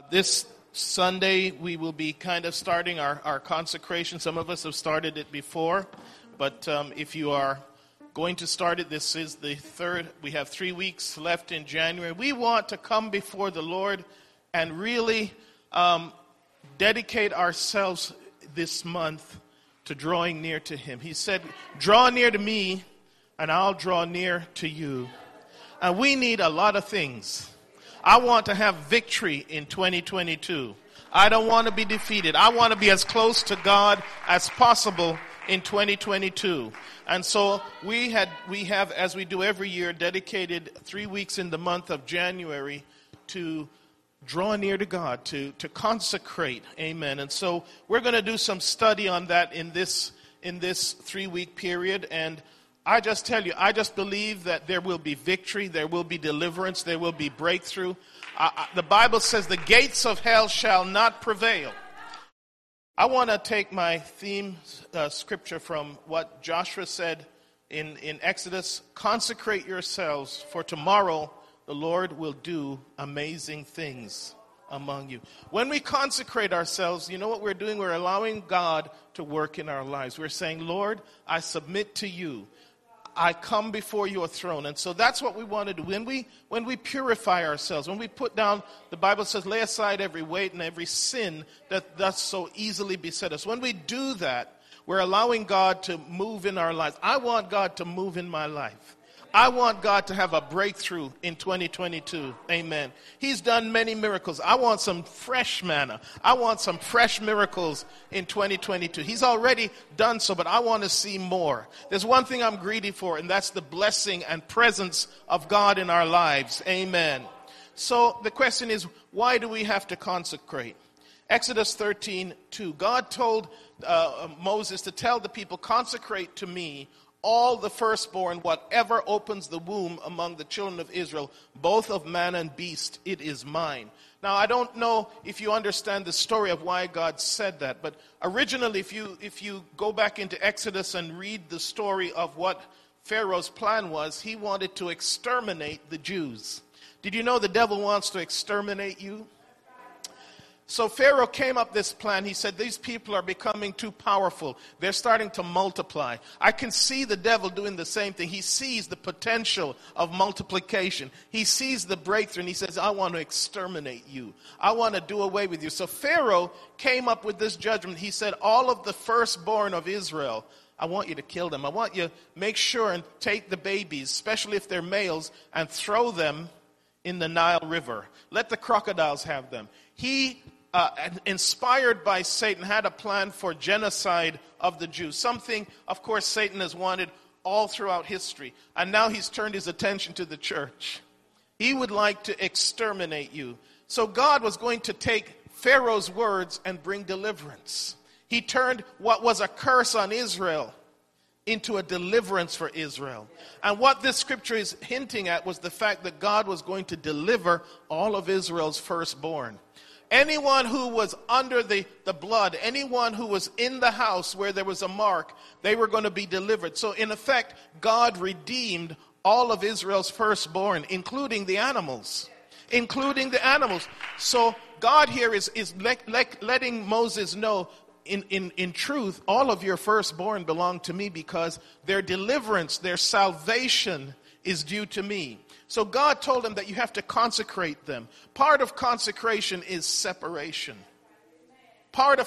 This Sunday, we will be kind of starting our consecration. Some of us have started it before, but if you are going to start it, this is the third. We have 3 weeks left in January. We want to come before the Lord and really dedicate ourselves this month to drawing near to Him. He said, draw near to me, and I'll draw near to you. And we need a lot of things. I want to have victory in 2022. I don't want to be defeated. I want to be as close to God as possible in 2022. And so we have, as we do every year, dedicated 3 weeks in the month of January to draw near to God, to consecrate. Amen. And so we're going to do some study on that in this 3-week period. And I just tell you, I just believe that there will be victory, there will be deliverance, there will be breakthrough. The Bible says the gates of hell shall not prevail. I want to take my theme scripture from what Joshua said in Exodus. Consecrate yourselves, for tomorrow the Lord will do amazing things among you. When we consecrate ourselves, you know what we're doing? We're allowing God to work in our lives. We're saying, Lord, I submit to you. I come before your throne. And so that's what we want to do. When we purify ourselves, when we put down, the Bible says, lay aside every weight and every sin that does so easily beset us. When we do that, we're allowing God to move in our lives. I want God to move in my life. I want God to have a breakthrough in 2022. Amen. He's done many miracles. I want some fresh manna. I want some fresh miracles in 2022. He's already done so, but I want to see more. There's one thing I'm greedy for, and that's the blessing and presence of God in our lives. Amen. So the question is, why do we have to consecrate? Exodus 13:2. God told Moses to tell the people, consecrate to me all the firstborn, whatever opens the womb among the children of Israel, both of man and beast, it is mine. Now, I don't know if you understand the story of why God said that, but originally, if you go back into Exodus and read the story of what Pharaoh's plan was, he wanted to exterminate the Jews. Did you know the devil wants to exterminate you? So Pharaoh came up this plan. He said, these people are becoming too powerful. They're starting to multiply. I can see the devil doing the same thing. He sees the potential of multiplication. He sees the breakthrough, and he says, I want to exterminate you. I want to do away with you. So Pharaoh came up with this judgment. He said, all of the firstborn of Israel, I want you to kill them. I want you to make sure and take the babies, especially if they're males, and throw them in the Nile River. Let the crocodiles have them. He inspired by Satan, had a plan for genocide of the Jews. Something, of course, Satan has wanted all throughout history. And now he's turned his attention to the church. He would like to exterminate you. So God was going to take Pharaoh's words and bring deliverance. He turned what was a curse on Israel into a deliverance for Israel. And what this scripture is hinting at was the fact that God was going to deliver all of Israel's firstborn. Anyone who was under the blood, anyone who was in the house where there was a mark, they were going to be delivered. So in effect, God redeemed all of Israel's firstborn, including the animals. So God here is letting Moses know, in truth, all of your firstborn belong to me, because their deliverance, their salvation is due to me. So God told him that you have to consecrate them. Part of consecration is separation. The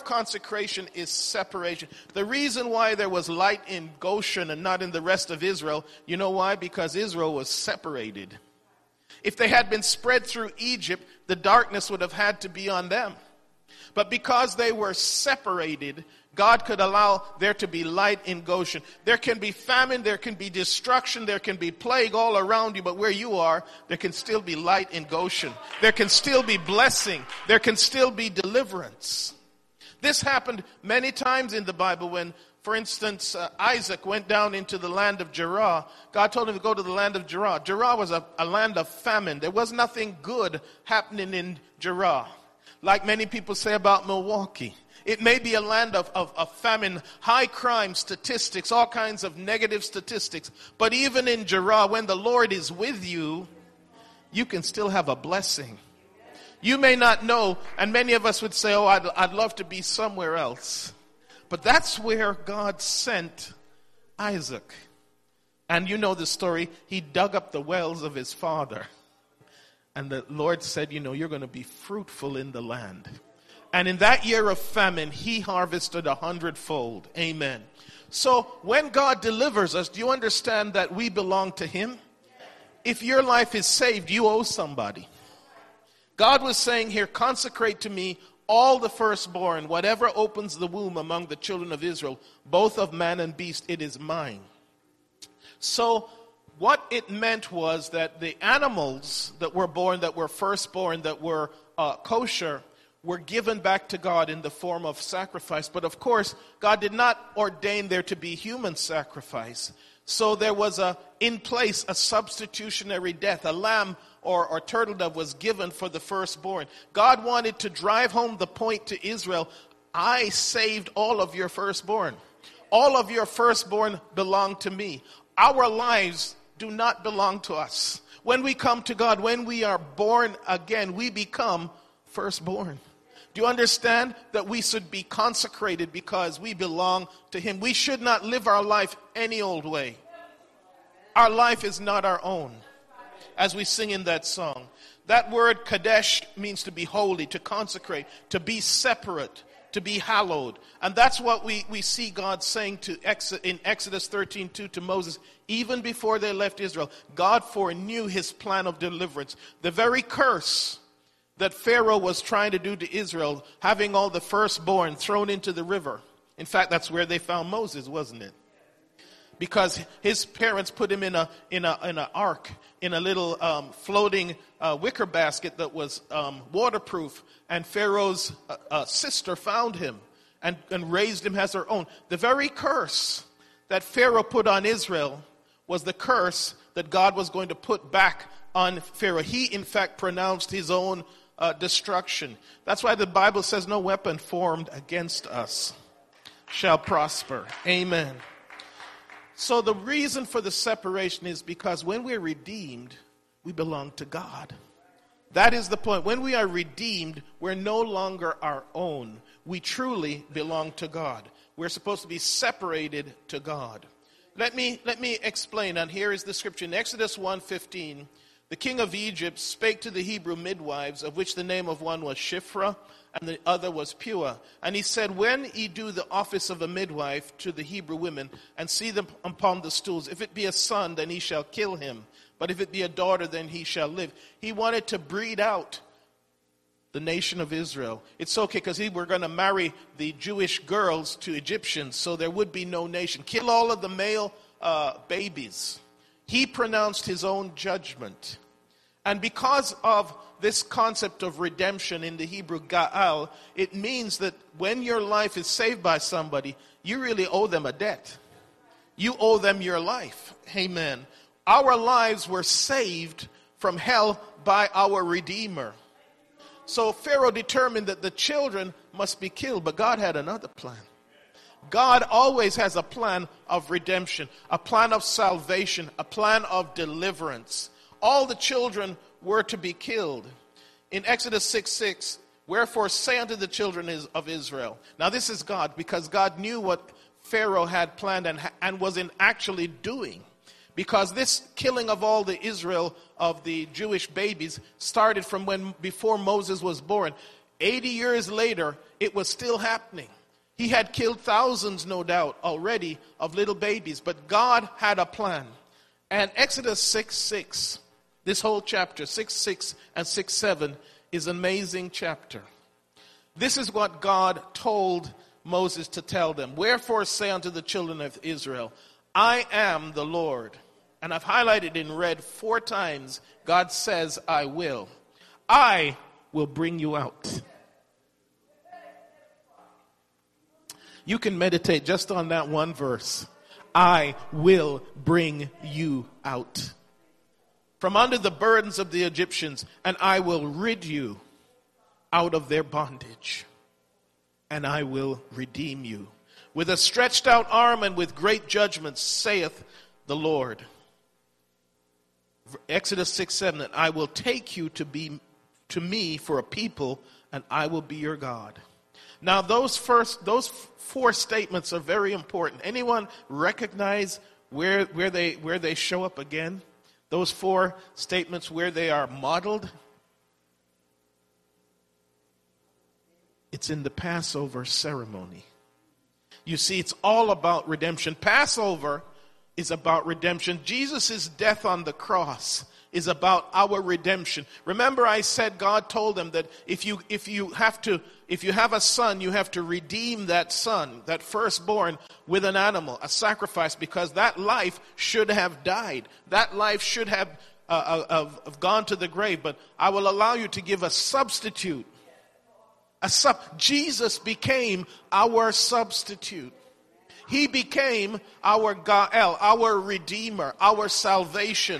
reason why there was light in Goshen and not in the rest of Israel, you know why? Because Israel was separated. If they had been spread through Egypt, the darkness would have had to be on them. But because they were separated, God could allow there to be light in Goshen. There can be famine, there can be destruction, there can be plague all around you, but where you are, there can still be light in Goshen. There can still be blessing. There can still be deliverance. This happened many times in the Bible when, for instance, Isaac went down into the land of Gerar. God told him to go to the land of Gerar. Gerar was a land of famine. There was nothing good happening in Gerar. Like many people say about Milwaukee. It may be a land of famine, high crime statistics, all kinds of negative statistics. But even in Gerar, when the Lord is with you, you can still have a blessing. You may not know, and many of us would say, oh, I'd love to be somewhere else. But that's where God sent Isaac. And you know the story. He dug up the wells of his father. And the Lord said, you're going to be fruitful in the land. And in that year of famine, he harvested 100-fold. Amen. So when God delivers us, do you understand that we belong to him? If your life is saved, you owe somebody. God was saying here, consecrate to me all the firstborn, whatever opens the womb among the children of Israel, both of man and beast, it is mine. So what it meant was that the animals that were born, that were firstborn, that were kosher, were given back to God in the form of sacrifice. But of course, God did not ordain there to be human sacrifice. So there was in place a substitutionary death. A lamb or turtle dove was given for the firstborn. God wanted to drive home the point to Israel, I saved all of your firstborn. All of your firstborn belong to me. Our lives do not belong to us. When we come to God, when we are born again, we become firstborn. Do you understand that we should be consecrated because we belong to him? We should not live our life any old way. Our life is not our own, as we sing in that song. That word Kadesh means to be holy, to consecrate, to be separate, to be hallowed. And that's what we see God saying in Exodus 13:2 to Moses. Even before they left Israel, God foreknew his plan of deliverance. The very curse that Pharaoh was trying to do to Israel, having all the firstborn thrown into the river. In fact, that's where they found Moses, wasn't it? Because his parents put him in an ark, in a little floating wicker basket that was waterproof. And Pharaoh's sister found him and raised him as her own. The very curse that Pharaoh put on Israel was the curse that God was going to put back on Pharaoh. He, in fact, pronounced his own destruction. That's why the Bible says no weapon formed against us shall prosper. Amen. So the reason for the separation is because when we're redeemed, we belong to God. That is the point. When we are redeemed, we're no longer our own. We truly belong to God. We're supposed to be separated to God. Let me explain, and here is the scripture. In Exodus 1:15, the king of Egypt spake to the Hebrew midwives, of which the name of one was Shiphrah, and the other was Puah. And he said, when ye do the office of a midwife to the Hebrew women, and see them upon the stools, if it be a son, then he shall kill him. But if it be a daughter, then he shall live. He wanted to breed out the nation of Israel. It's okay because we're going to marry the Jewish girls to Egyptians, so there would be no nation. Kill all of the male babies. He pronounced his own judgment. And because of this concept of redemption in the Hebrew Ga'al, it means that when your life is saved by somebody, you really owe them a debt. You owe them your life. Amen. Our lives were saved from hell by our Redeemer. So Pharaoh determined that the children must be killed, but God had another plan. God always has a plan of redemption, a plan of salvation, a plan of deliverance. All the children were to be killed. In Exodus 6:6, wherefore say unto the children of Israel. Now this is God, because God knew what Pharaoh had planned and was actually doing. Because this killing of all the Israel, of the Jewish babies, started from before Moses was born. 80 years later, it was still happening. He had killed thousands, no doubt, already of little babies. But God had a plan. And Exodus 6:6, this whole chapter, 6:6 and 6:7, is an amazing chapter. This is what God told Moses to tell them. Wherefore say unto the children of Israel, I am the Lord. And I've highlighted in red 4 times, God says, I will. I will bring you out. You can meditate just on that one verse. I will bring you out from under the burdens of the Egyptians, and I will rid you out of their bondage, and I will redeem you. With a stretched out arm and with great judgment, saith the Lord. Exodus 6:7, I will take you to to me for a people, and I will be your God. Now, those four statements are very important. Anyone recognize where they show up again? Those four statements, where they are modeled? It's in the Passover ceremony. You see, it's all about redemption. Passover is about redemption. Jesus' death on the cross is about our redemption. Remember, I said God told them that if you have a son, you have to redeem that son, that firstborn, with an animal, a sacrifice, because that life should have died. That life should have gone to the grave. But I will allow you to give a substitute. Jesus became our substitute. He became our Gael, our Redeemer, our salvation.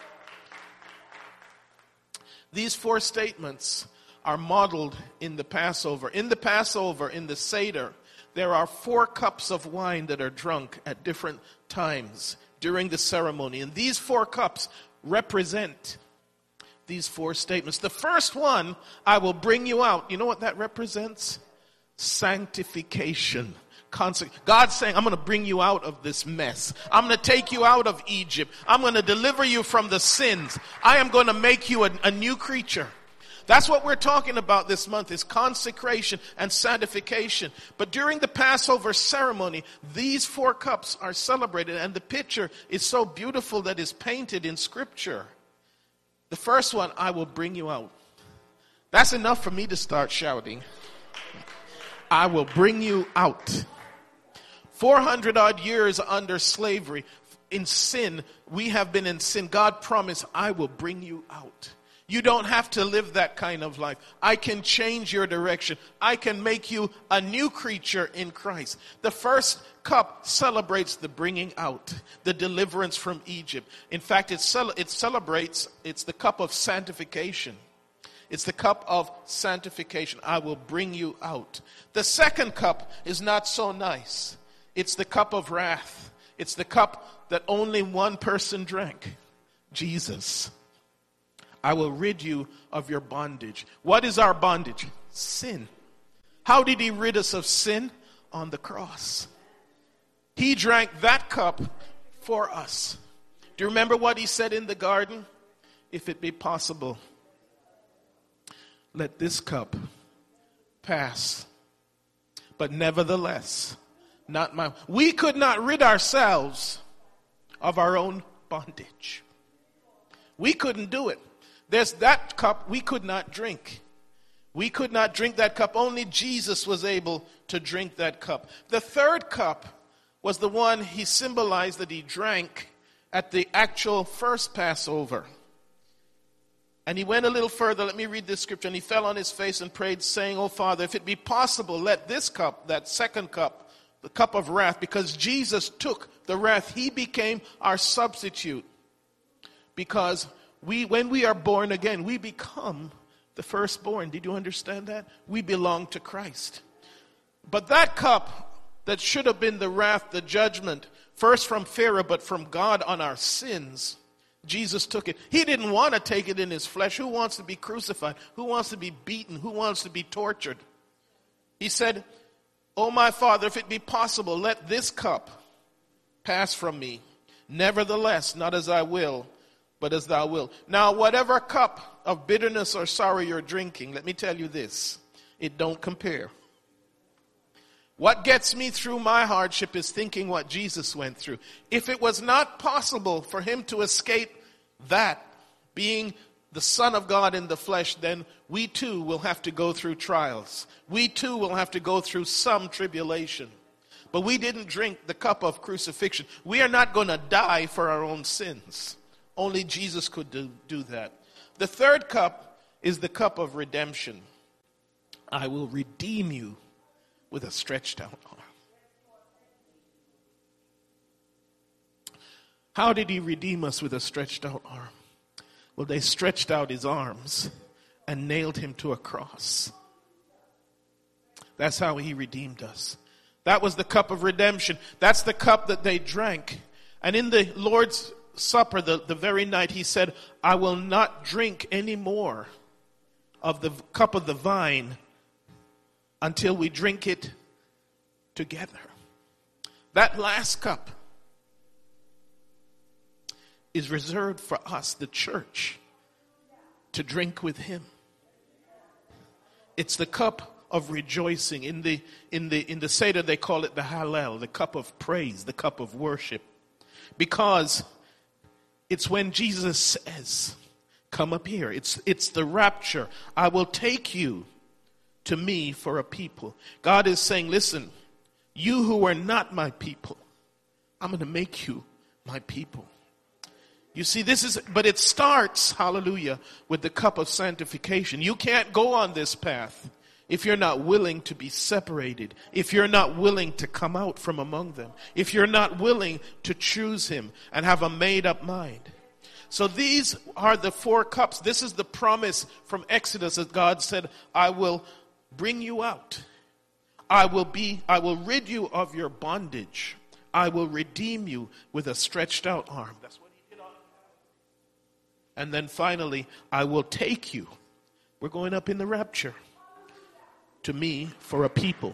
These four statements are modeled in the Passover. In the Passover, in the Seder, there are 4 cups of wine that are drunk at different times during the ceremony. And these 4 cups represent these 4 statements. The first one, I will bring you out. You know what that represents? Sanctification. God's saying, I'm going to bring you out of this mess. I'm going to take you out of Egypt. I'm going to deliver you from the sins. I am going to make you a new creature. That's what we're talking about this month, is consecration and sanctification. But during the Passover ceremony, these 4 cups are celebrated, and the picture is so beautiful that is painted in Scripture. The first one, I will bring you out. That's enough for me to start shouting. I will bring you out. 400 odd years under slavery, in sin, we have been in sin. God promised, I will bring you out. You don't have to live that kind of life. I can change your direction. I can make you a new creature in Christ. The first cup celebrates the bringing out, the deliverance from Egypt. In fact, it celebrates, it's the cup of sanctification. It's the cup of sanctification. I will bring you out. The second cup is not so nice. It's the cup of wrath. It's the cup that only one person drank, Jesus. I will rid you of your bondage. What is our bondage? Sin. How did he rid us of sin? On the cross. He drank that cup for us. Do you remember what he said in the garden? If it be possible, let this cup pass. But nevertheless, not my... We could not rid ourselves of our own bondage. We couldn't do it. There's that cup we could not drink. We could not drink that cup. Only Jesus was able to drink that cup. The third cup was the one he symbolized that he drank at the actual first Passover. And he went a little further. Let me read this scripture. And he fell on his face and prayed, saying, "Oh, Father, if it be possible, let this cup, that second cup, the cup of wrath," because Jesus took the wrath. He became our substitute. Because when we are born again, we become the firstborn. Did you understand that? We belong to Christ. But that cup that should have been the wrath, the judgment, first from Pharaoh, but from God on our sins, Jesus took it. He didn't want to take it in his flesh. Who wants to be crucified? Who wants to be beaten? Who wants to be tortured? He said, "Oh, my Father, if it be possible, let this cup pass from me. Nevertheless, not as I will, but as thou wilt." Now, whatever cup of bitterness or sorrow you're drinking, let me tell you this, it don't compare. What gets me through my hardship is thinking what Jesus went through. If it was not possible for him to escape that, being the Son of God in the flesh, then we too will have to go through trials. We too will have to go through some tribulation. But we didn't drink the cup of crucifixion. We are not going to die for our own sins. Only Jesus could do that. The third cup is the cup of redemption. I will redeem you with a stretched out arm. How did he redeem us with a stretched out arm? Well, they stretched out his arms and nailed him to a cross. That's how he redeemed us. That was the cup of redemption. That's the cup that they drank. And in the Lord's Supper, the very night, he said, "I will not drink any more of the cup of the vine until we drink it together. That last cup is reserved for us, the church, to drink with him. It's the cup of rejoicing. In the Seder they call it the Hallel, the cup of praise, the cup of worship. Because it's when Jesus says, come up here. It's the rapture. I will take you to me for a people. God is saying, listen, you who are not my people, I'm going to make you my people. You see, but it starts, hallelujah, with the cup of sanctification. You can't go on this path if you're not willing to be separated, if you're not willing to come out from among them, if you're not willing to choose him and have a made-up mind. So these are the 4 cups. This is the promise from Exodus that God said, I will bring you out. I will rid you of your bondage. I will redeem you with a stretched out arm. That's what he did on. And then finally, I will take you. We're going up in the rapture. To me for a people.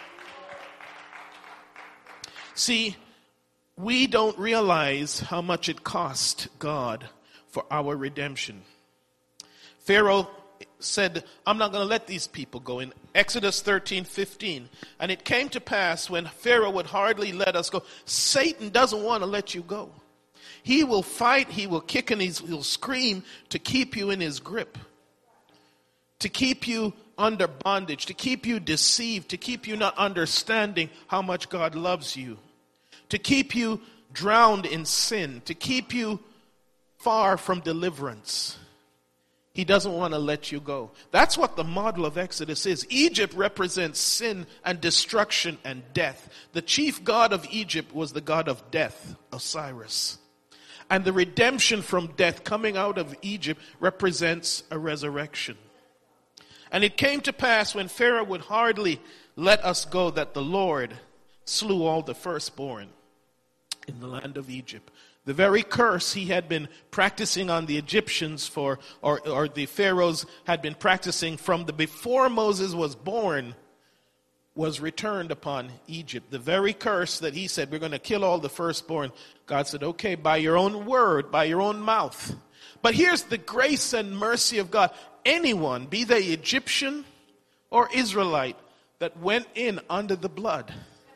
See, we don't realize how much it cost God for our redemption. Pharaoh said, I'm not going to let these people go. In Exodus 13:15, and it came to pass when Pharaoh would hardly let us go. Satan doesn't want to let you go. He will fight, he will kick, and he'll scream to keep you in his grip. To keep you under bondage, to keep you deceived, to keep you not understanding how much God loves you, to keep you drowned in sin, to keep you far from deliverance. He doesn't want to let you go. That's what the model of Exodus is. Egypt represents sin and destruction and death. The chief god of Egypt was the god of death, Osiris. And the redemption from death coming out of Egypt represents a resurrection. And it came to pass when Pharaoh would hardly let us go that the Lord slew all the firstborn in the land of Egypt. The very curse he had been practicing on the Egyptians or the Pharaohs had been practicing from before Moses was born was returned upon Egypt. The very curse that he said, we're going to kill all the firstborn. God said, okay, by your own word, by your own mouth. But here's the grace and mercy of God. Anyone, be they Egyptian or Israelite, that went in under the blood.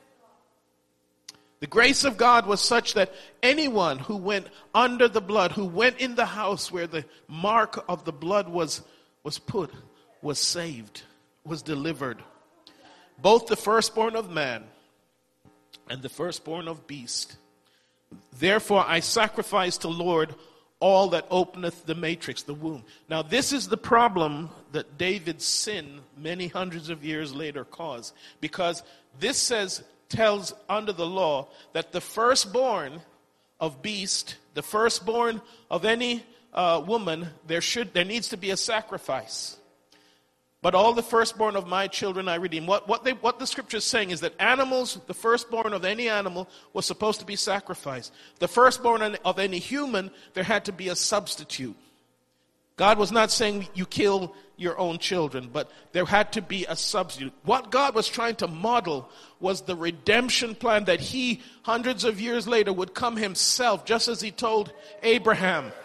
The grace of God was such that anyone who went under the blood, who went in the house where the mark of the blood was put, was saved, was delivered. Both the firstborn of man and the firstborn of beast. Therefore I sacrifice to Lord all that openeth the matrix, the womb. Now this is the problem that David's sin many hundreds of years later caused. Because this tells under the law that the firstborn of beast, the firstborn of any woman, there needs to be a sacrifice. But all the firstborn of my children I redeem. What the scripture is saying is that animals, the firstborn of any animal was supposed to be sacrificed. The firstborn of any human, there had to be a substitute. God was not saying you kill your own children, but there had to be a substitute. What God was trying to model was the redemption plan that he, hundreds of years later, would come himself, just as he told Abraham.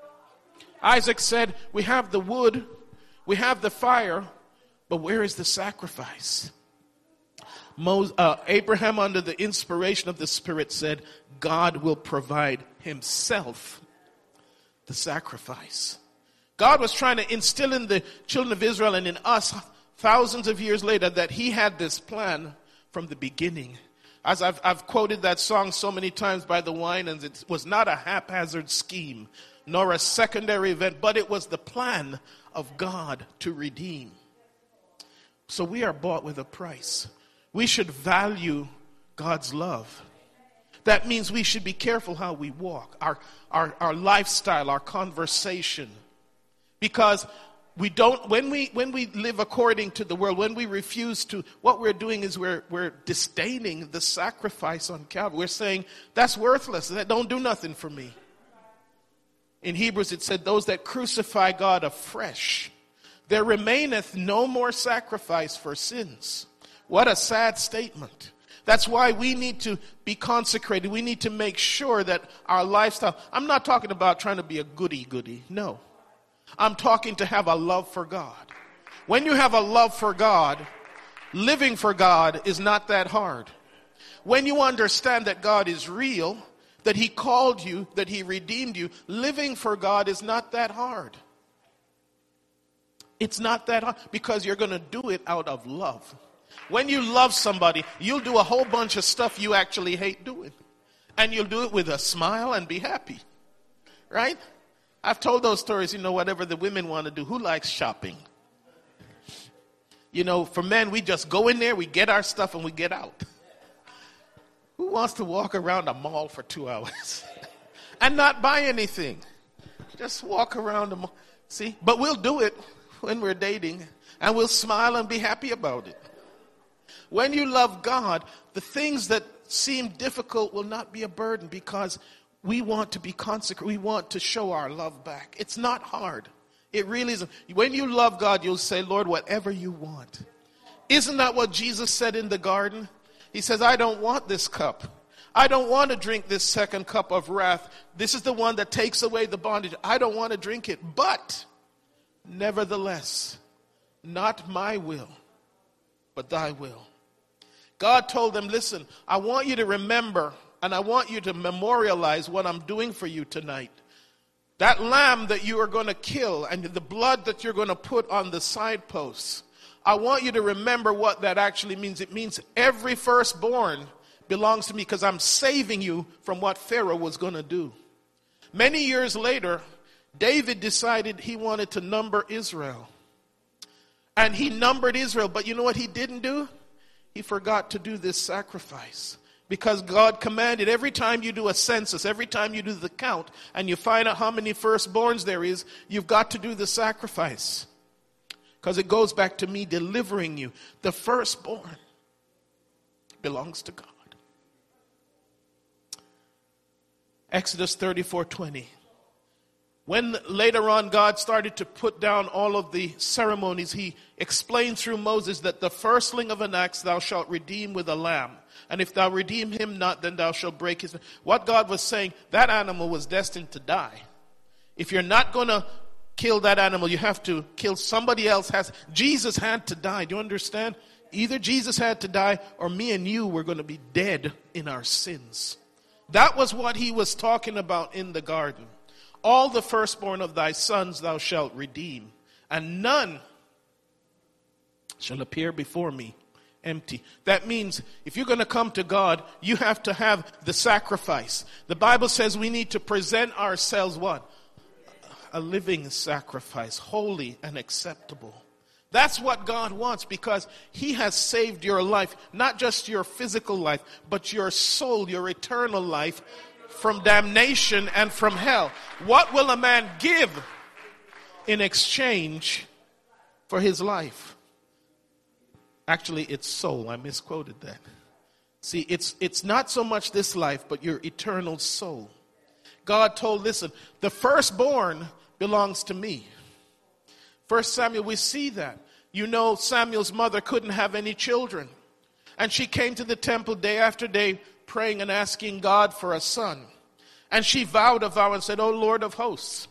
Isaac said, we have the wood, we have the fire, but where is the sacrifice? Abraham, under the inspiration of the Spirit, said, God will provide himself the sacrifice. God was trying to instill in the children of Israel and in us thousands of years later that he had this plan from the beginning. As I've quoted that song so many times by the Winans, it was not a haphazard scheme nor a secondary event, but it was the plan of God to redeem. So we are bought with a price. We should value God's love. That means we should be careful how we walk, our lifestyle, our conversation. Because when we live according to the world, when we refuse to, what we're doing is we're disdaining the sacrifice on Calvary. We're saying, that's worthless, that don't do nothing for me. In Hebrews it said, those that crucify God afresh, There remaineth no more sacrifice for sins. What a sad statement. That's why we need to be consecrated. We need to make sure that our lifestyle, I'm not talking about trying to be a goody-goody. No. I'm talking to have a love for God. When you have a love for God, living for God is not that hard. When you understand that God is real, that He called you, that He redeemed you, living for God is not that hard. It's not that hard because you're going to do it out of love. When you love somebody, you'll do a whole bunch of stuff you actually hate doing. And you'll do it with a smile and be happy. Right? I've told those stories, whatever the women want to do. Who likes shopping? For men, we just go in there, we get our stuff, and we get out. Who wants to walk around a mall for 2 hours and not buy anything? Just walk around the mall. See? But we'll do it when we're dating, and we'll smile and be happy about it. When you love God, the things that seem difficult will not be a burden because we want to be consecrated. We want to show our love back. It's not hard. It really isn't. When you love God, you'll say, Lord, whatever you want. Isn't that what Jesus said in the garden? He says, I don't want this cup. I don't want to drink this second cup of wrath. This is the one that takes away the bondage. I don't want to drink it. But, nevertheless, not my will, but thy will. God told them, listen, I want you to remember and I want you to memorialize what I'm doing for you tonight. That lamb that you are going to kill and the blood that you're going to put on the side posts, I want you to remember what that actually means. It means every firstborn belongs to me because I'm saving you from what Pharaoh was going to do. Many years later, David decided he wanted to number Israel. And he numbered Israel, but you know what he didn't do? He forgot to do this sacrifice. Because God commanded every time you do a census, every time you do the count, and you find out how many firstborns there is, you've got to do the sacrifice. Because it goes back to me delivering you. The firstborn belongs to God. Exodus 34:20. When later on God started to put down all of the ceremonies, He explained through Moses that the firstling of an ox thou shalt redeem with a lamb. And if thou redeem him not, then thou shalt break his... What God was saying, that animal was destined to die. If you're not going to kill that animal, you have to kill somebody else. Jesus had to die. Do you understand? Either Jesus had to die or me and you were going to be dead in our sins. That was what He was talking about in the garden. All the firstborn of thy sons thou shalt redeem, and none shall appear before me empty. That means if you're going to come to God, you have to have the sacrifice. The Bible says we need to present ourselves what? A living sacrifice, holy and acceptable. That's what God wants because He has saved your life, not just your physical life, but your soul, your eternal life from damnation and from hell. What will a man give in exchange for his life? Actually, it's soul. I misquoted that. See, it's not so much this life, but your eternal soul. God told, listen, the firstborn belongs to me. 1 Samuel, we see that. Samuel's mother couldn't have any children. And she came to the temple day after day praying and asking God for a son. And she vowed a vow and said, O Lord of hosts,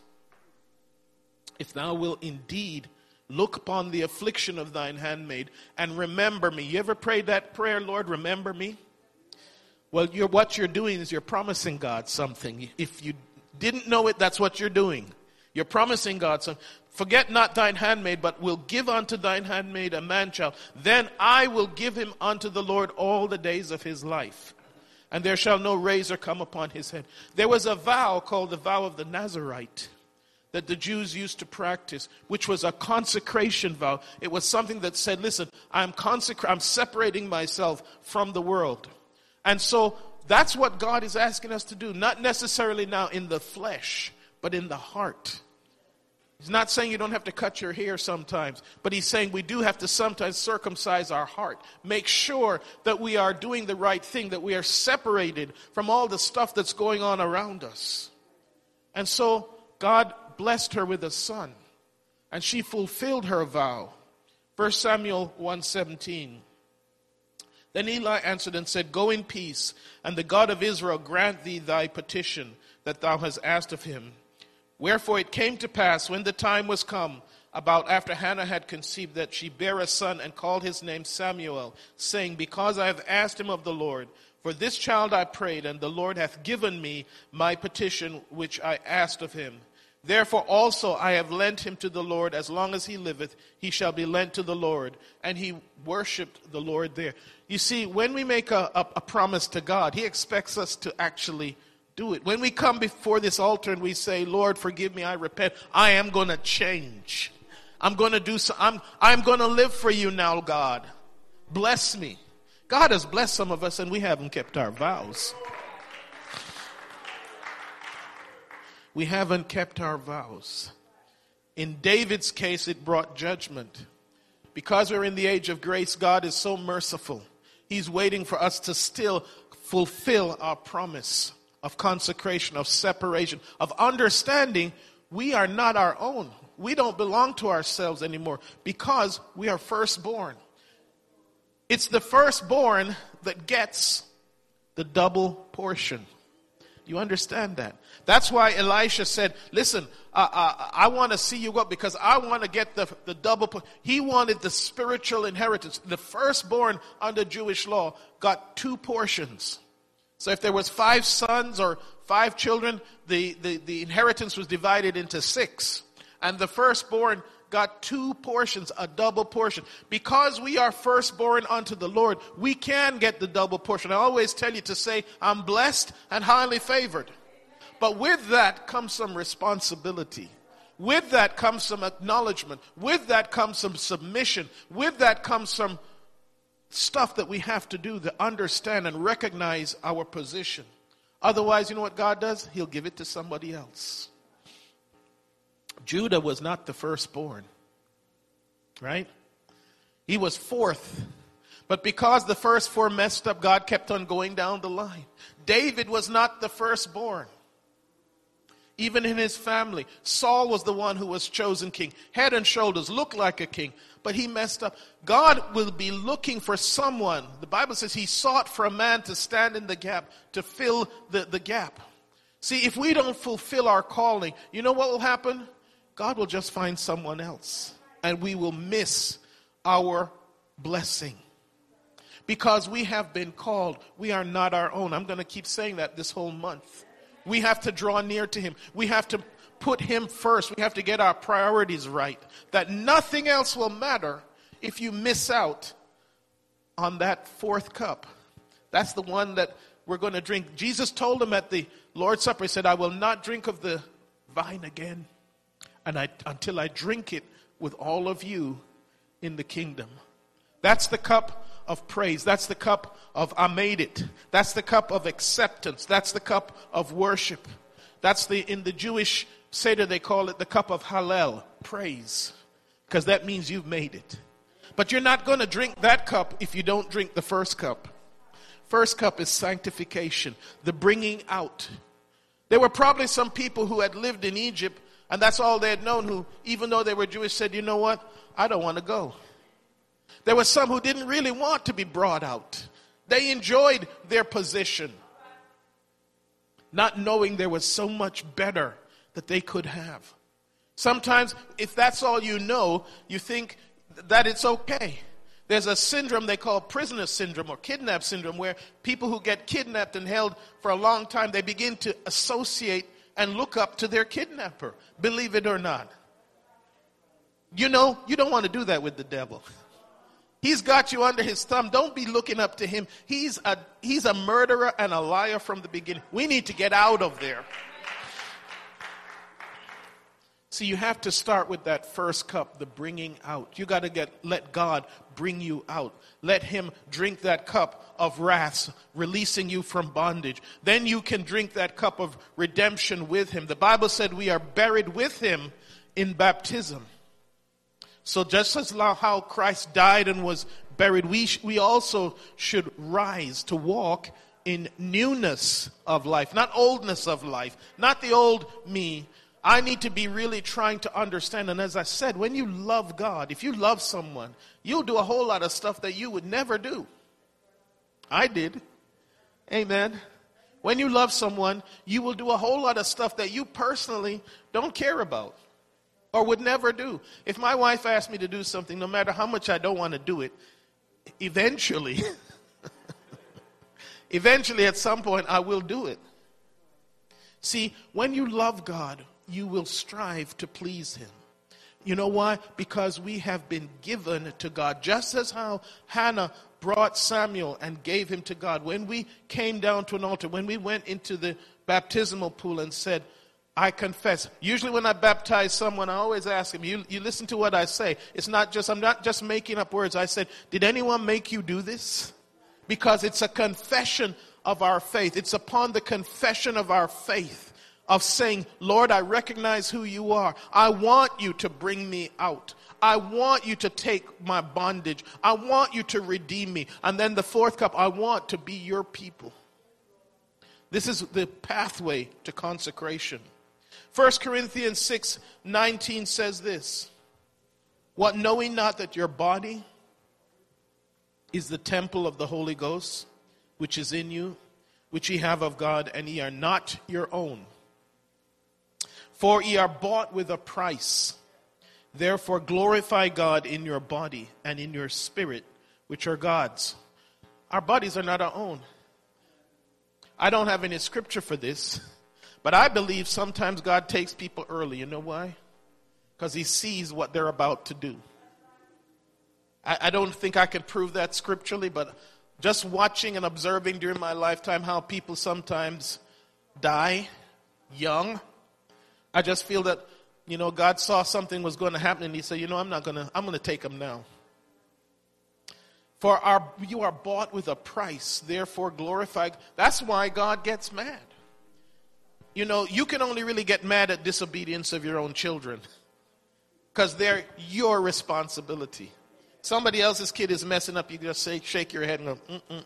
if thou wilt indeed look upon the affliction of thine handmaid and remember me. You ever prayed that prayer, Lord, remember me? Well, what you're doing is you're promising God something. If you didn't know it, that's what you're doing. You're promising God something. Forget not thine handmaid, but will give unto thine handmaid a man-child. Then I will give him unto the Lord all the days of his life. And there shall no razor come upon his head. There was a vow called the vow of the Nazarite that the Jews used to practice, which was a consecration vow. It was something that said, listen, I'm separating myself from the world. And so that's what God is asking us to do, not necessarily now in the flesh, but in the heart. He's not saying you don't have to cut your hair sometimes, but He's saying we do have to sometimes circumcise our heart. Make sure that we are doing the right thing, that we are separated from all the stuff that's going on around us. And so God blessed her with a son. and she fulfilled her vow. 1 Samuel 1:17. Then Eli answered and said, Go in peace, and the God of Israel grant thee thy petition that thou hast asked of him. Wherefore it came to pass, when the time was come, about after Hannah had conceived, that she bare a son, and called his name Samuel, saying, Because I have asked him of the Lord. For this child I prayed, and the Lord hath given me my petition which I asked of him. Therefore also I have lent him to the Lord. As long as he liveth, he shall be lent to the Lord. And he worshipped the Lord there. You see, when we make a promise to God, he expects us to actually do it. When we come before this altar and we say, Lord, forgive me, I repent, I am going to change. I'm going to do so. I'm going to live for you now, God. Bless me. God has blessed some of us and we haven't kept our vows. We haven't kept our vows. In David's case, it brought judgment. Because we're in the age of grace, God is so merciful. He's waiting for us to still fulfill our promise of consecration, of separation, of understanding we are not our own. We don't belong to ourselves anymore because we are firstborn. It's the firstborn that gets the double portion. You understand that? That's why Elisha said, listen, I want to see you go because I want to get the double. He wanted the spiritual inheritance. The firstborn under Jewish law got 2 portions. So if there was 5 sons or 5 children, the inheritance was divided into 6. And the firstborn got 2 portions, a double portion. Because we are firstborn unto the Lord, we can get the double portion. I always tell you to say, I'm blessed and highly favored. But with that comes some responsibility. With that comes some acknowledgement. With that comes some submission. With that comes some stuff that we have to do to understand and recognize our position. Otherwise, you know what God does? He'll give it to somebody else. Judah was not the firstborn, right? He was 4th. But because the first 4 messed up, God kept on going down the line. David was not the firstborn. Even in his family, Saul was the one who was chosen king. Head and shoulders, looked like a king, but he messed up. God will be looking for someone. The Bible says he sought for a man to stand in the gap, to fill the gap. See, if we don't fulfill our calling, you know what will happen? God will just find someone else, and we will miss our blessing. Because we have been called, we are not our own. I'm going to keep saying that this whole month. We have to draw near to him. We have to put him first. We have to get our priorities right. That nothing else will matter if you miss out on that 4th cup. That's the one that we're going to drink. Jesus told him at the Lord's Supper, he said, I will not drink of the vine again until I drink it with all of you in the kingdom. That's the cup of praise. That's the cup of I made it. That's the cup of acceptance. That's the cup of worship. That's in the Jewish Seder, they call it the cup of Hallel, praise. Because that means you've made it. But you're not going to drink that cup if you don't drink the first cup. First cup is sanctification, the bringing out. There were probably some people who had lived in Egypt, and that's all they had known, who, even though they were Jewish, said, you know what? I don't want to go. There were some who didn't really want to be brought out. They enjoyed their position, not knowing there was so much better that they could have. Sometimes, if that's all you know, you think that it's okay. There's a syndrome they call prisoner syndrome or kidnap syndrome, where people who get kidnapped and held for a long time, they begin to associate and look up to their kidnapper, believe it or not. You know, you don't want to do that with the devil. He's got you under his thumb. Don't be looking up to him. He's a murderer and a liar from the beginning. We need to get out of there. See, you have to start with that first cup, the bringing out. You got to let God bring you out. Let him drink that cup of wrath, releasing you from bondage. Then you can drink that cup of redemption with him. The Bible said we are buried with him in baptism. So just as how Christ died and was buried, we also should rise to walk in newness of life, not oldness of life, not the old me, I need to be really trying to understand. And as I said, when you love God, if you love someone, you'll do a whole lot of stuff that you would never do. I did. Amen. When you love someone, you will do a whole lot of stuff that you personally don't care about or would never do. If my wife asked me to do something, no matter how much I don't want to do it, eventually, at some point, I will do it. See, when you love God, you will strive to please Him. You know why? Because we have been given to God. Just as how Hannah brought Samuel and gave him to God. When we came down to an altar, when we went into the baptismal pool and said, I confess. Usually when I baptize someone, I always ask them, you listen to what I say. I'm not just making up words. I said, did anyone make you do this? Because it's a confession of our faith. It's upon the confession of our faith of saying, Lord, I recognize who you are. I want you to bring me out. I want you to take my bondage. I want you to redeem me. And then the fourth cup, I want to be your people. This is the pathway to consecration. 1 Corinthians 6:19 says this. What, knowing not that your body is the temple of the Holy Ghost, which is in you, which ye have of God, and ye are not your own. For ye are bought with a price. Therefore glorify God in your body and in your spirit, which are God's. Our bodies are not our own. I don't have any scripture for this, but I believe sometimes God takes people early. You know why? Because He sees what they're about to do. I don't think I can prove that scripturally, but just watching and observing during my lifetime how people sometimes die young, I just feel that, God saw something was going to happen and He said, I'm going to take them now. You are bought with a price, therefore glorify. That's why God gets mad. You can only really get mad at disobedience of your own children because they're your responsibility. Somebody else's kid is messing up, you just shake your head and go,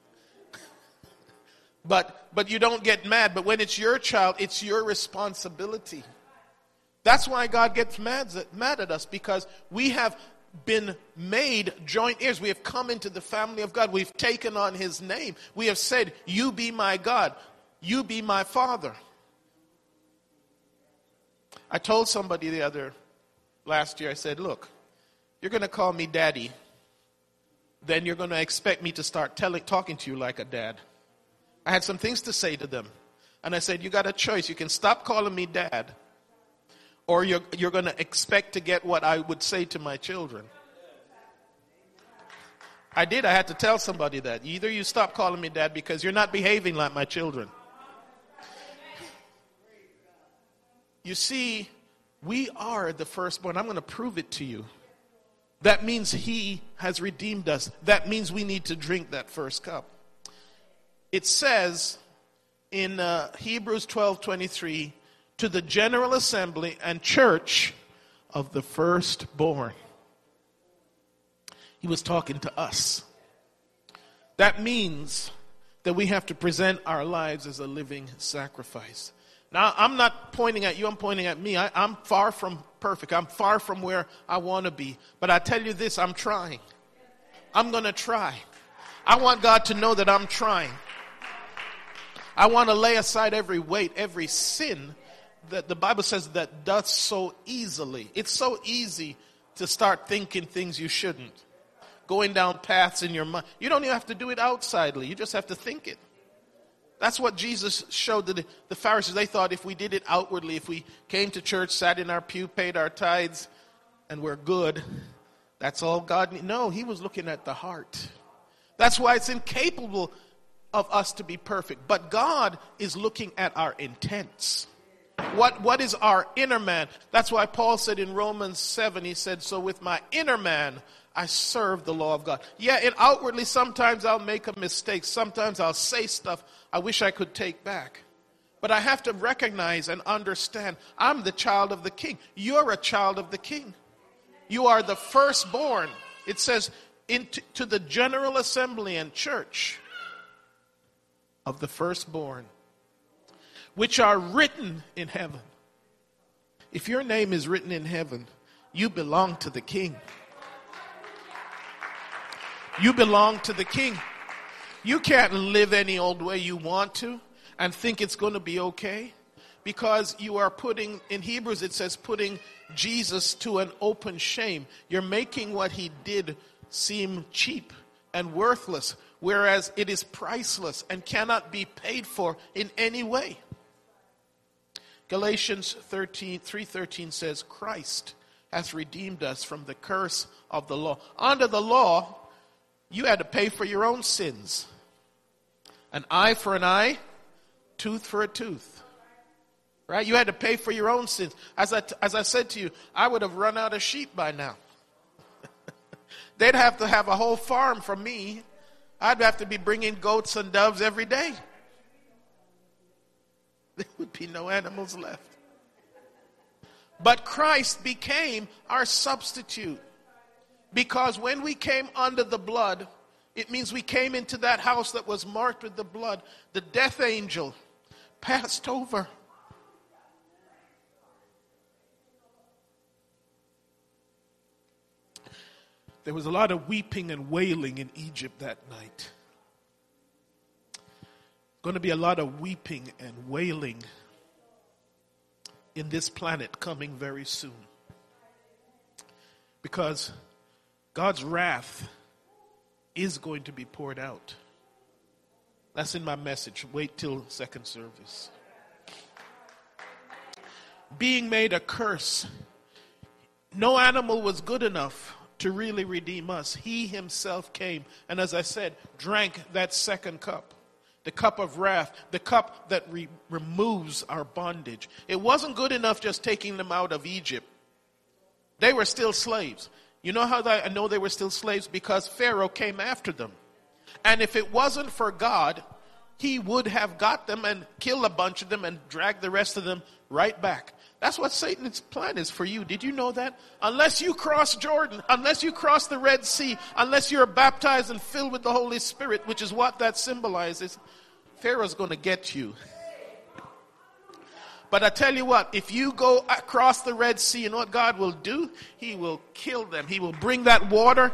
But you don't get mad. But when it's your child, it's your responsibility. That's why God gets mad at us, because we have been made joint heirs. We have come into the family of God. We've taken on His name. We have said, you be my God. You be my Father. I told somebody last year, I said, look, you're going to call me daddy. Then you're going to expect me to start talking to you like a dad. I had some things to say to them. And I said, you got a choice. You can stop calling me dad, or you're going to expect to get what I would say to my children. I did. I had to tell somebody that. Either you stop calling me dad because you're not behaving like my children. You see, we are the firstborn. I'm going to prove it to you. That means He has redeemed us. That means we need to drink that first cup. It says in Hebrews 12:23, to the general assembly and church of the firstborn. He was talking to us. That means that we have to present our lives as a living sacrifice. Now, I'm not pointing at you, I'm pointing at me. I'm far from perfect. I'm far from where I want to be. But I tell you this, I'm trying. I'm going to try. I want God to know that I'm trying. I want to lay aside every weight, every sin that the Bible says that doth so easily. It's so easy to start thinking things you shouldn't. Going down paths in your mind. You don't even have to do it outsidely. You just have to think it. That's what Jesus showed the Pharisees. They thought if we did it outwardly, if we came to church, sat in our pew, paid our tithes, and we're good, that's all God needs. No, He was looking at the heart. That's why it's incapable of us to be perfect. But God is looking at our intents. What is our inner man? That's why Paul said in Romans 7, he said, so with my inner man, I serve the law of God. Yeah, and outwardly, sometimes I'll make a mistake. Sometimes I'll say stuff I wish I could take back. But I have to recognize and understand I'm the child of the King. You're a child of the King. You are the firstborn. It says, to the general assembly and church of the firstborn, which are written in heaven. If your name is written in heaven, you belong to the King. You belong to the King. You can't live any old way you want to and think it's going to be okay, because you are putting, in Hebrews it says, putting Jesus to an open shame. You're making what he did seem cheap and worthless, whereas it is priceless and cannot be paid for in any way. Galatians 3:13 says, Christ hath redeemed us from the curse of the law. Under the law, you had to pay for your own sins. An eye for an eye, tooth for a tooth. Right? You had to pay for your own sins. As I said to you, I would have run out of sheep by now. They'd have to have a whole farm for me. I'd have to be bringing goats and doves every day. There would be no animals left. But Christ became our substitute. Because when we came under the blood, it means we came into that house that was marked with the blood. The death angel passed over. There was a lot of weeping and wailing in Egypt that night. Going to be a lot of weeping and wailing in this planet coming very soon. Because God's wrath is going to be poured out. That's in my message. Wait till second service. Being made a curse. No animal was good enough to really redeem us. He himself came and, as I said, drank that second cup. The cup of wrath, the cup that removes our bondage. It wasn't good enough just taking them out of Egypt. They were still slaves. You know how I know they were still slaves? Because Pharaoh came after them. And if it wasn't for God, he would have got them and killed a bunch of them and dragged the rest of them right back. That's what Satan's plan is for you. Did you know that? Unless you cross Jordan, unless you cross the Red Sea, unless you're baptized and filled with the Holy Spirit, which is what that symbolizes, Pharaoh's going to get you. But I tell you what, if you go across the Red Sea, you know what God will do? He will kill them. He will bring that water.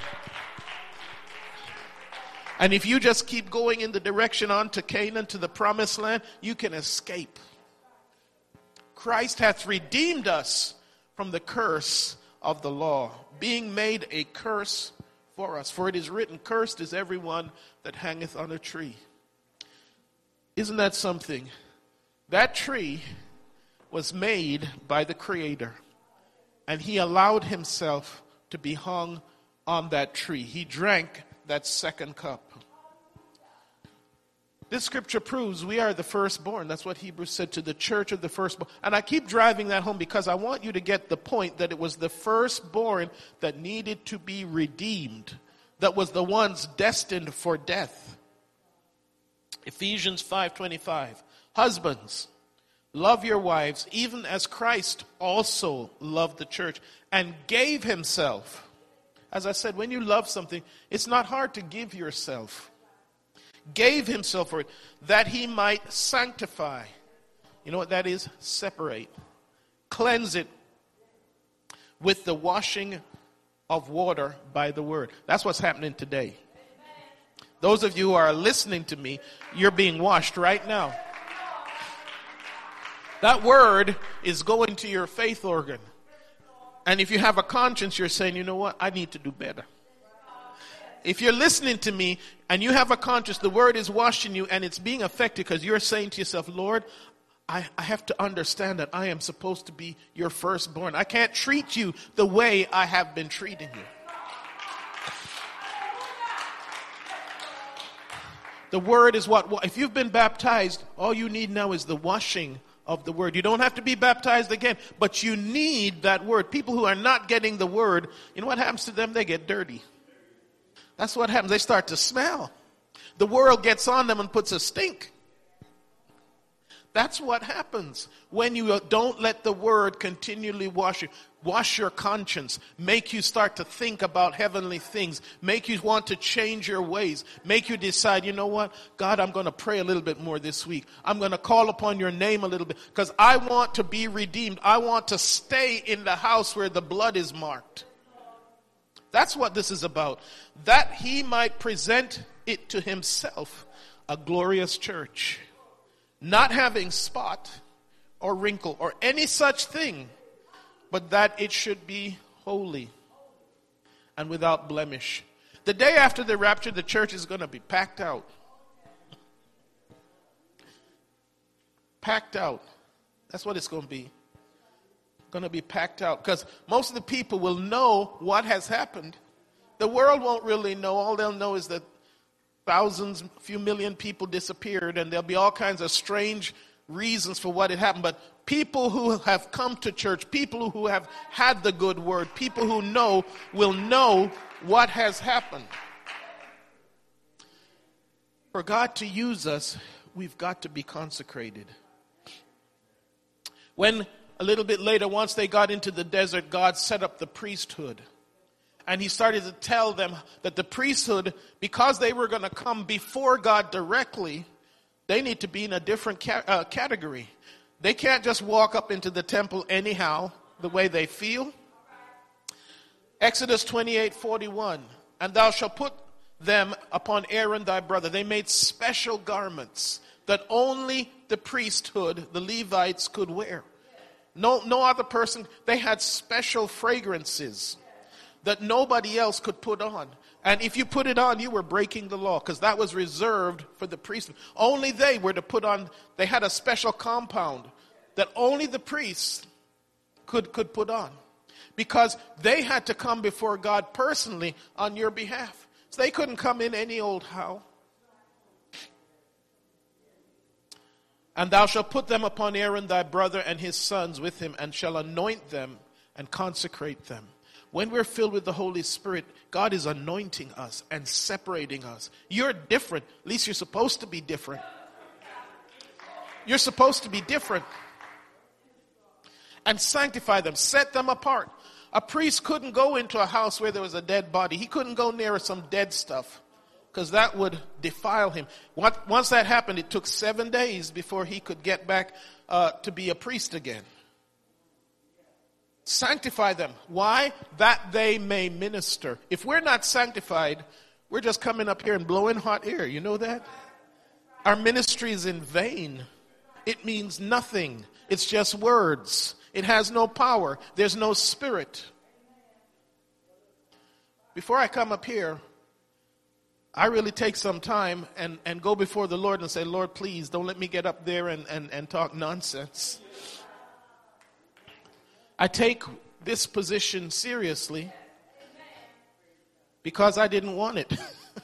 And if you just keep going in the direction on to Canaan, to the promised land, you can escape. Christ hath redeemed us from the curse of the law, being made a curse for us. For it is written, cursed is everyone that hangeth on a tree. Isn't that something? That tree was made by the Creator, and he allowed himself to be hung on that tree. He drank that second cup. This scripture proves we are the firstborn. That's what Hebrews said, to the church of the firstborn. And I keep driving that home because I want you to get the point that it was the firstborn that needed to be redeemed, that was the ones destined for death. Ephesians 5:25. Husbands, love your wives, even as Christ also loved the church and gave himself. As I said, when you love something, it's not hard to give yourself. Gave himself for it, that he might sanctify. You know what that is? Separate. Cleanse it with the washing of water by the word. That's what's happening today. Those of you who are listening to me, you're being washed right now. That word is going to your faith organ. And if you have a conscience, you're saying, you know what? I need to do better. If you're listening to me and you have a conscience, the word is washing you and it's being affected because you're saying to yourself, Lord, I have to understand that I am supposed to be your firstborn. I can't treat you the way I have been treating you. The word is what? If you've been baptized, all you need now is the washing of the word. You don't have to be baptized again, but you need that word. People who are not getting the word, you know what happens to them? They get dirty. That's what happens. They start to smell. The world gets on them and puts a stink. That's what happens when you don't let the word continually wash your conscience, make you start to think about heavenly things, make you want to change your ways, make you decide, you know what, God, I'm going to pray a little bit more this week. I'm going to call upon your name a little bit because I want to be redeemed. I want to stay in the house where the blood is marked. That's what this is about. That he might present it to himself, a glorious church, not having spot or wrinkle or any such thing, but that it should be holy and without blemish. The day after the rapture, the church is going to be packed out. Packed out. That's what it's going to be. Going to be packed out. Because most of the people will know what has happened. The world won't really know. All they'll know is that thousands, a few million people disappeared, and there'll be all kinds of strange reasons for what had happened. But people who have come to church, people who have had the good word, people who know will know what has happened. For God to use us, we've got to be consecrated. When a little bit later, once they got into the desert, God set up the priesthood. And he started to tell them that the priesthood, because they were going to come before God directly, they need to be in a different category. They can't just walk up into the temple anyhow, the way they feel. Exodus 28:41, and thou shalt put them upon Aaron thy brother. They made special garments that only the priesthood, the Levites, could wear. No other person. They had special fragrances that nobody else could put on. And if you put it on, you were breaking the law, because that was reserved for the priesthood. Only they were to put on. They had a special compound that only the priests could put on, because they had to come before God personally on your behalf. So they couldn't come in any old how. And thou shalt put them upon Aaron thy brother and his sons with him, and shall anoint them and consecrate them. When we're filled with the Holy Spirit, God is anointing us and separating us. You're different. At least you're supposed to be different. You're supposed to be different. And sanctify them. Set them apart. A priest couldn't go into a house where there was a dead body. He couldn't go near some dead stuff, because that would defile him. Once that happened, it took 7 days before he could get back to be a priest again. Sanctify them. Why? That they may minister. If we're not sanctified, we're just coming up here and blowing hot air. You know that? Our ministry is in vain. It means nothing. It's just words. It has no power. There's no spirit. Before I come up here, I really take some time and go before the Lord and say, Lord, please don't let me get up there and talk nonsense. I take this position seriously because I didn't want it.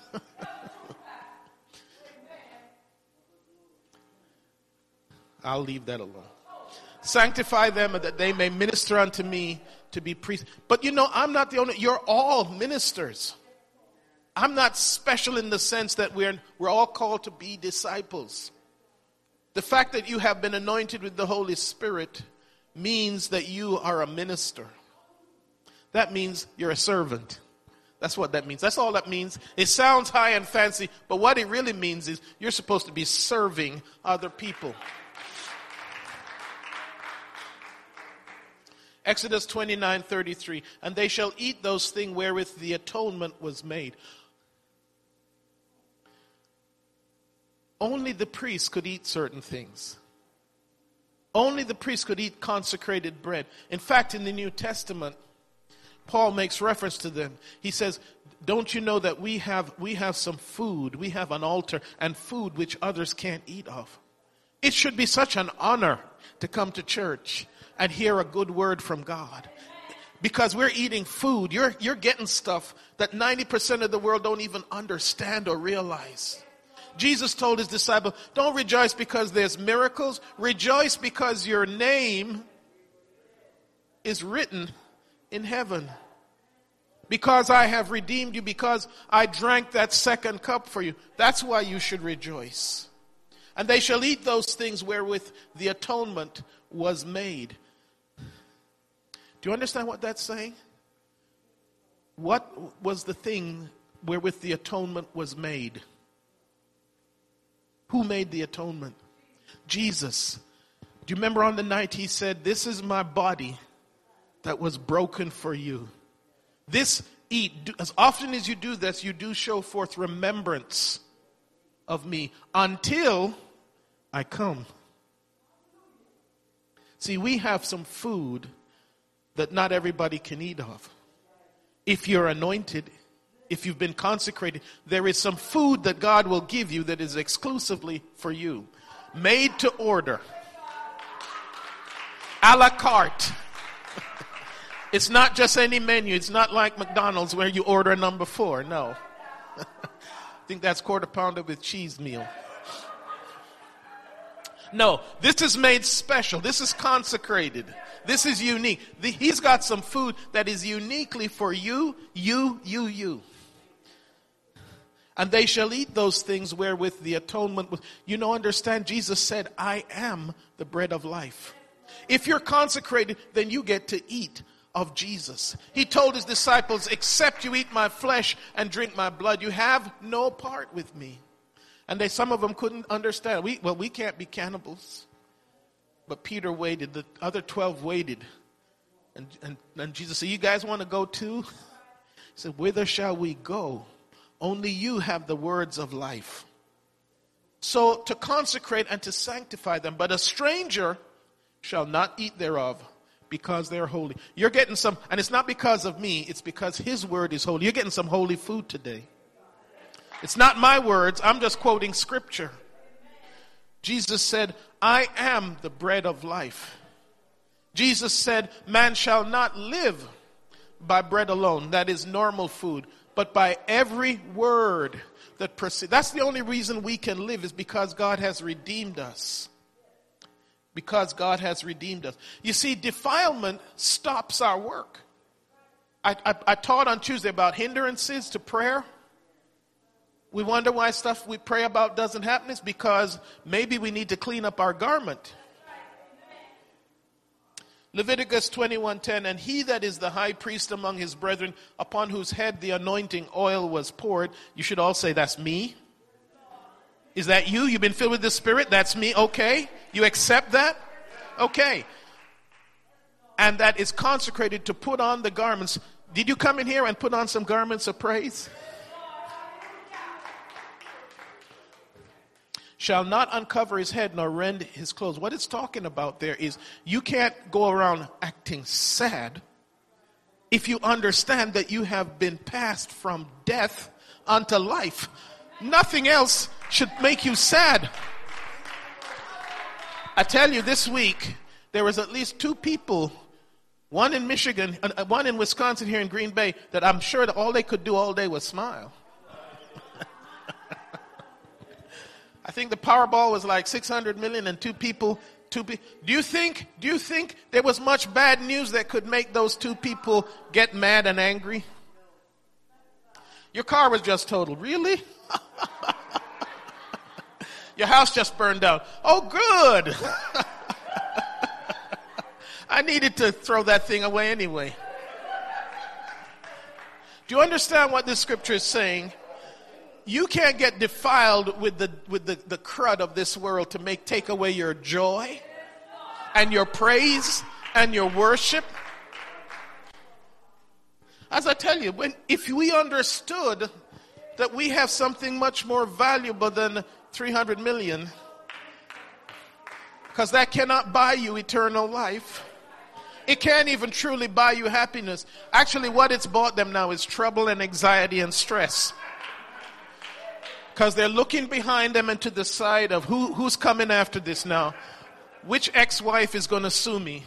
I'll leave that alone. Sanctify them that they may minister unto me to be priests. But I'm not the only, you're all ministers. I'm not special in the sense that we're all called to be disciples. The fact that you have been anointed with the Holy Spirit means that you are a minister. That means you're a servant. That's what that means. That's all that means. It sounds high and fancy, but what it really means is you're supposed to be serving other people. Exodus 29:33, and they shall eat those things wherewith the atonement was made. Only the priest could eat certain things. Only the priest could eat consecrated bread. In fact, in the New Testament, Paul makes reference to them. He says, don't you know that we have some food, we have an altar and food which others can't eat of? It should be such an honor to come to church and hear a good word from God. Because we're eating food. You're getting stuff that 90% of the world don't even understand or realize. Jesus told his disciples, don't rejoice because there's miracles. Rejoice because your name is written in heaven. Because I have redeemed you, because I drank that second cup for you. That's why you should rejoice. And they shall eat those things wherewith the atonement was made. Do you understand what that's saying? What was the thing wherewith the atonement was made? Who made the atonement? Jesus. Do you remember on the night he said, "This is my body that was broken for you. This eat." As often as you do this, you do show forth remembrance of me until I come. See, we have some food that not everybody can eat of. If you're anointed, if you've been consecrated, there is some food that God will give you that is exclusively for you. Made to order. A la carte. It's not just any menu. It's not like McDonald's where you order number 4. No. I think that's quarter pounder with cheese meal. No, this is made special. This is consecrated. This is unique. He's got some food that is uniquely for you. And they shall eat those things wherewith the atonement was. Understand, Jesus said, "I am the bread of life." If you're consecrated, then you get to eat of Jesus. He told his disciples, "Except you eat my flesh and drink my blood, you have no part with me." And some of them couldn't understand. We can't be cannibals. But Peter waited. The other 12 waited. And Jesus said, "You guys want to go too?" He said, "Whither shall we go? Only you have the words of life." So to consecrate and to sanctify them. But a stranger shall not eat thereof, because they're holy. You're getting some, and it's not because of me, it's because his word is holy. You're getting some holy food today. It's not my words, I'm just quoting scripture. Jesus said, "I am the bread of life." Jesus said, "Man shall not live by bread alone," that is normal food, "but by every word that proceeds." That's the only reason we can live, is because God has redeemed us. Because God has redeemed us. You see, defilement stops our work. I taught on Tuesday about hindrances to prayer. We wonder why stuff we pray about doesn't happen. It's because maybe we need to clean up our garment. Leviticus 21:10, "And he that is the high priest among his brethren, upon whose head the anointing oil was poured." You should all say, "That's me." Is that you? You've been filled with the Spirit? That's me. Okay. You accept that? Okay. And that is consecrated to put on the garments. Did you come in here and put on some garments of praise? "Shall not uncover his head nor rend his clothes." What it's talking about there is you can't go around acting sad if you understand that you have been passed from death unto life. Nothing else should make you sad. I tell you, this week, there was at least 2 people, one in Michigan, one in Wisconsin here in Green Bay, that I'm sure that all they could do all day was smile. I think the Powerball was like 600 million and 2 people. Do you think there was much bad news that could make those 2 people get mad and angry? Your car was just totaled. Really? Your house just burned down. Oh, good. I needed to throw that thing away anyway. Do you understand what this scripture is saying? You can't get defiled with the crud of this world to take away your joy and your praise and your worship. As I tell you, if we understood that we have something much more valuable than 300 million, because that cannot buy you eternal life. It can't even truly buy you happiness. Actually, what it's bought them now is trouble and anxiety and stress. Because they're looking behind them and to the side of who's coming after this now. Which ex-wife is going to sue me?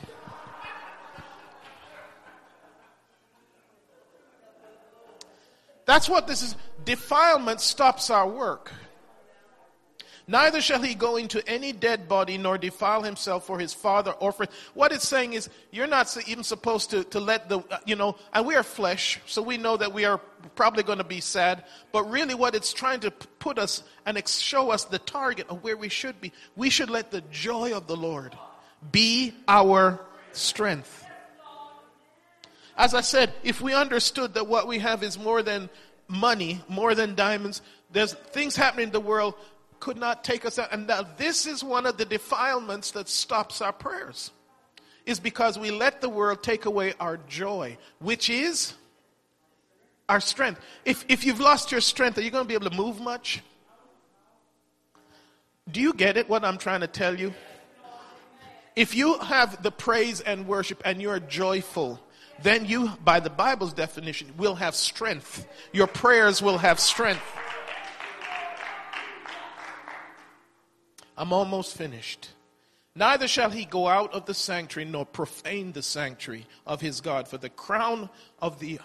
That's what this is. Defilement stops our work. Neither shall he go into any dead body, nor defile himself for his father or for... What it's saying is, you're not even supposed to let the, and we are flesh, so we know that we are probably going to be sad. But really what it's trying to put us and show us the target of where we should be. We should let the joy of the Lord be our strength. As I said, if we understood that what we have is more than money, more than diamonds, there's things happening in the world could not take us out. And now this is one of the defilements that stops our prayers, is because we let the world take away our joy, which is our strength. If you've lost your strength, are you going to be able to move much? Do you get it, what I'm trying to tell you? If you have the praise and worship and you're joyful, then you, by the Bible's definition, will have strength. Your prayers will have strength. I'm almost finished. Neither shall he go out of the sanctuary, nor profane the sanctuary of his God. For the crown of the...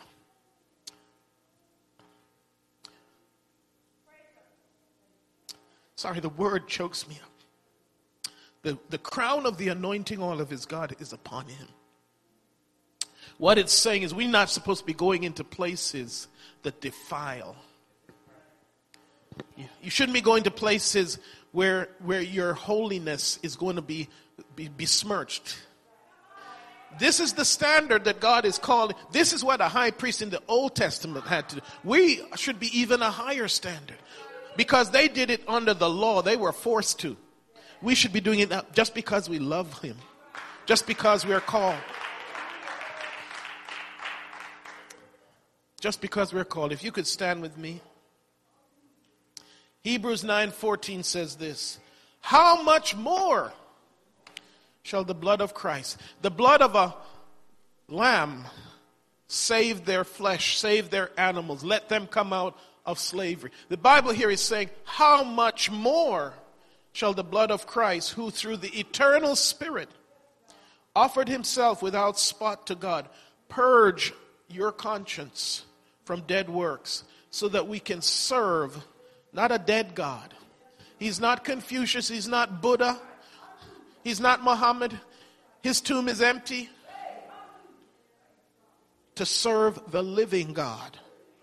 Sorry, the word chokes me up. The crown of the anointing oil of his God is upon him. What it's saying is we're not supposed to be going into places that defile. You shouldn't be going to places where your holiness is going to be besmirched. This is the standard that God is calling. This is what a high priest in the Old Testament had to do. We should be even a higher standard, because they did it under the law. They were forced to. We should be doing it just because we love him, just because we are called. Just because we're called. If you could stand with me. Hebrews 9:14 says this: how much more shall the blood of Christ, the blood of a lamb, save their flesh, save their animals, let them come out of slavery. The Bible here is saying, how much more shall the blood of Christ, who through the eternal Spirit offered himself without spot to God, purge your conscience from dead works, so that we can serve not a dead God. He's not Confucius. He's not Buddha. He's not Muhammad. His tomb is empty. To serve the living God.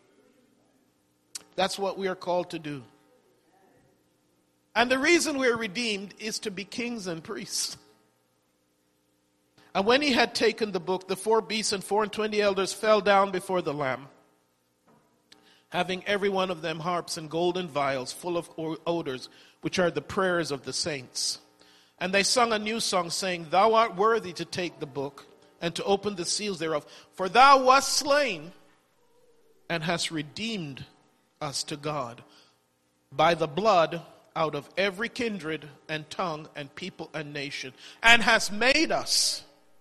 That's what we are called to do. And the reason we are redeemed is to be kings and priests. And when he had taken the book, the 4 beasts and 24 elders fell down before the Lamb, having every one of them harps and golden vials full of odors, which are the prayers of the saints. And they sung a new song, saying, thou art worthy to take the book and to open the seals thereof. For thou wast slain and hast redeemed us to God by the blood out of every kindred and tongue and people and nation, and hast made us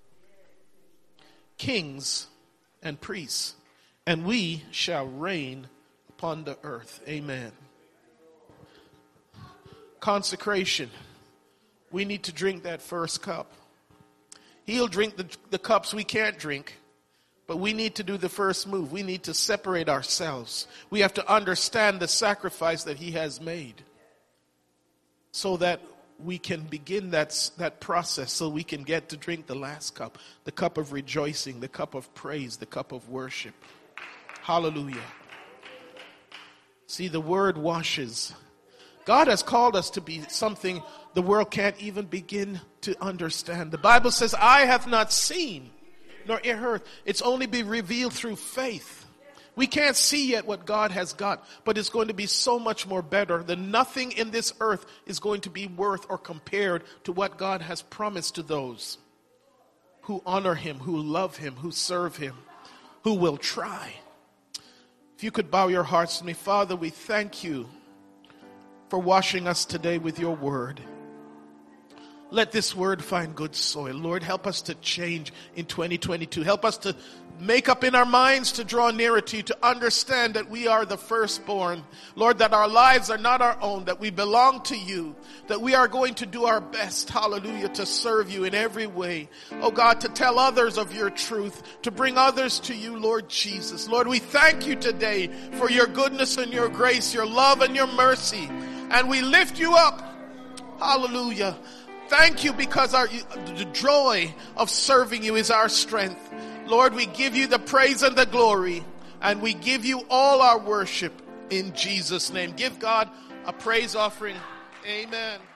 kings and priests, and we shall reign upon the earth. Amen. Consecration. We need to drink that first cup. He'll drink the cups we can't drink, but we need to do the first move. We need to separate ourselves. We have to understand the sacrifice that he has made, so that we can begin that process, so we can get to drink the last cup, the cup of rejoicing, the cup of praise, the cup of worship. Hallelujah. See, the word washes. God has called us to be something the world can't even begin to understand. The Bible says, eye hath not seen, nor ear heard. It's only been revealed through faith. We can't see yet what God has got, but it's going to be so much more better than nothing in this earth is going to be worth or compared to what God has promised to those who honor him, who love him, who serve him, who will try. If you could bow your hearts to me. Father, we thank you for washing us today with your word. Let this word find good soil. Lord, help us to change in 2022. Help us to make up in our minds to draw nearer to you, to understand that we are the firstborn. Lord, that our lives are not our own, that we belong to you, that we are going to do our best, hallelujah, to serve you in every way. Oh God, to tell others of your truth, to bring others to you, Lord Jesus. Lord, we thank you today for your goodness and your grace, your love and your mercy. and we lift you up. Hallelujah. Thank you, because the joy of serving you is our strength. Lord, we give you the praise and the glory, and we give you all our worship in Jesus' name. Give God a praise offering. Amen.